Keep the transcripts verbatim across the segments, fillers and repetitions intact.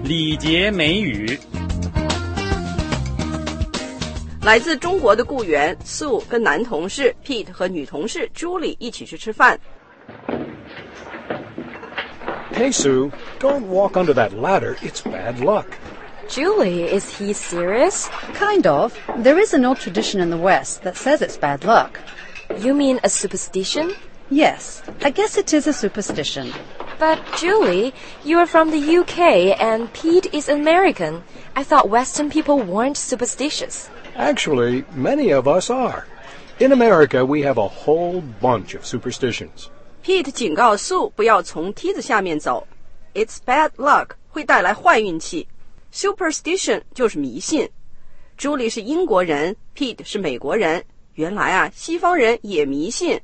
礼节美语。 来自中国的雇员 Sue 跟男同事 Pete 和女同事 Julie 一起去吃饭。 Hey, Sue, don't walk under that ladder. It's bad luck. Julie, is he serious? Kind of. There is an old tradition in the West that says it's bad luck. You mean a superstition? Yes, I guess it is a superstition. But Julie, you are from the U K and Pete is American. I thought Western people weren't superstitious. Actually, many of us are. In America, we have a whole bunch of superstitions. Pete 警告 Sue 不要从梯子下面走。It's bad luck 会带来坏运气。Superstition 就是迷信。Julie 是英国人 ，Pete 是美国人。原来啊，西方人也迷信。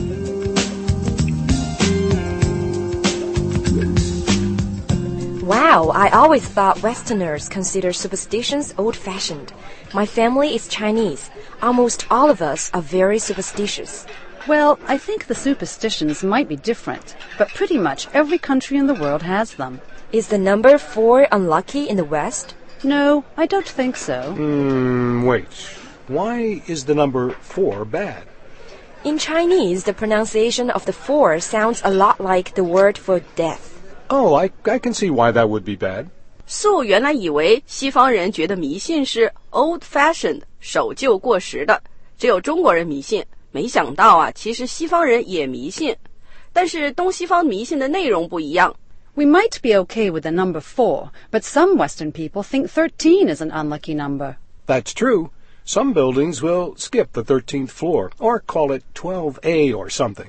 Wow, I always thought Westerners consider superstitions old-fashioned. My family is Chinese. Almost all of us are very superstitious. Well, I think the superstitions might be different, but pretty much every country in the world has them. Is the number four unlucky in the West? No, I don't think so. Hmm, wait. Why is the number four bad? In Chinese, the pronunciation of the four sounds a lot like the word for death. Oh, I, I can see why that would be bad. Sue 原来以为西方人觉得迷信是 old-fashioned 守旧过时的，只有中国人迷信。没想到啊，其实西方人也迷信，但是东西方迷信的内容不一样。 We might be okay with the number four, but some Western people think thirteen is an unlucky number. That's true. Some buildings will skip the thirteenth floor or call it twelve A or something.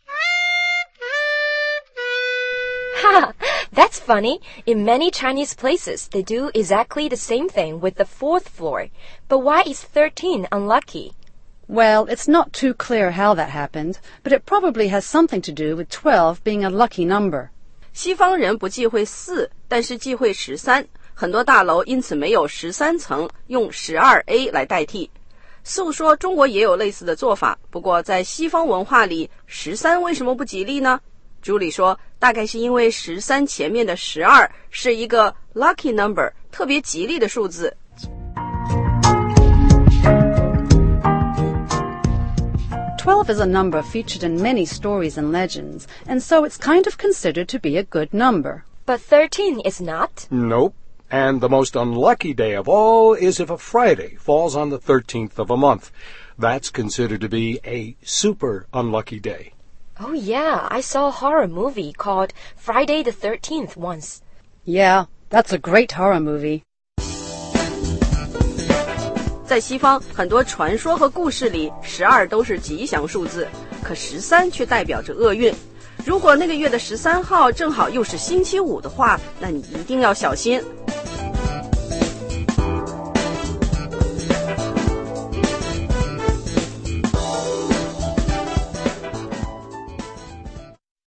Ha! That's funny. In many Chinese places, they do exactly the same thing with the fourth floor. But why is thirteen unlucky? Well, it's not too clear how that happened, but it probably has something to do with twelve being a lucky number. 西方人不忌讳四，但是忌讳十三，很多大楼因此没有十三层，用十二 A 来代替。Sue 说中国也有类似的做法，不过在西方文化里，十三为什么不吉利呢？Julie 说大概是因为十三前面的十二是一个 lucky number 特别吉利的数字。 twelve is a number featured in many stories and legends, and so it's kind of considered to be a good number. But thirteen is not? Nope. And the most unlucky day of all is if a Friday falls on the thirteenth of a month. That's considered to be a super unlucky day. Oh yeah, I saw a horror movie called Friday the thirteenth once. Yeah, that's a great horror movie. 在西方，很多传说和故事里，十二都是吉祥数字，可十三却代表着厄运。如果那个月的十三号正好又是星期五的话，那你一定要小心。